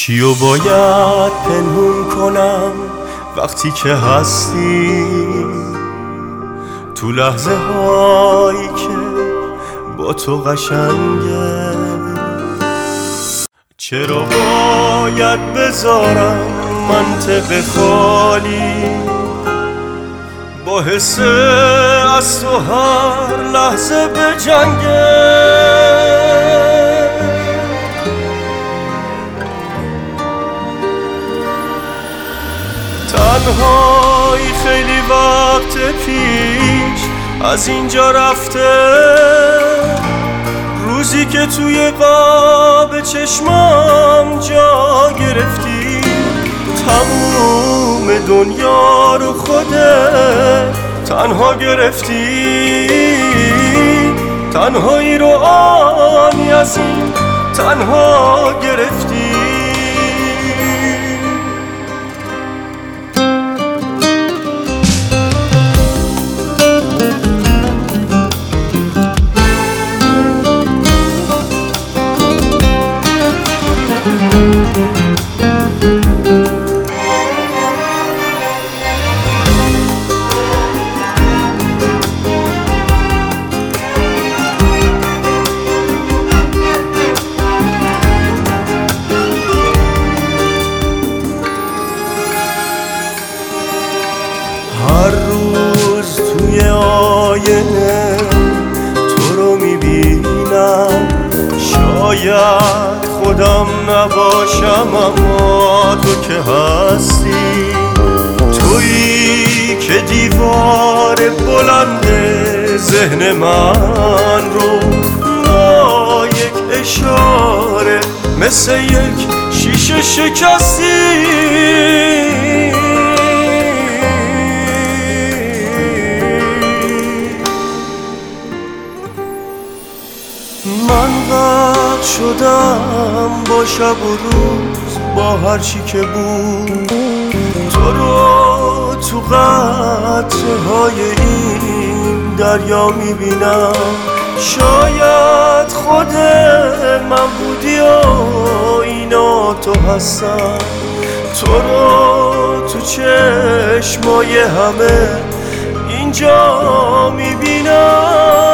چیو باید پنهون کنم وقتی که هستی تو لحظه هایی که با تو قشنگه؟ چرا باید بذارم منطق خالی با حس از تو هر لحظه به جنگه؟ تنهایی خیلی وقت پیش از اینجا رفته، روزی که توی قاب چشمام جا گرفتی، تموم دنیا رو خودت تنها گرفتی، تنهایی رو آنی از این تنها گرفتی. هر روز توی آینه تو رو میبینم، شاید خودم نباشم اما تو که هستی، تویی که دیوار بلند ذهن من رو با یک اشاره مثل یک شیشه شکستی. من قطع شدم با شب و روز، با هر چی که بود، تو رو تو قطره های این دریا میبینم. شاید خود من بودی و اینا تو هستم، تو رو تو چشمای همه اینجا میبینم.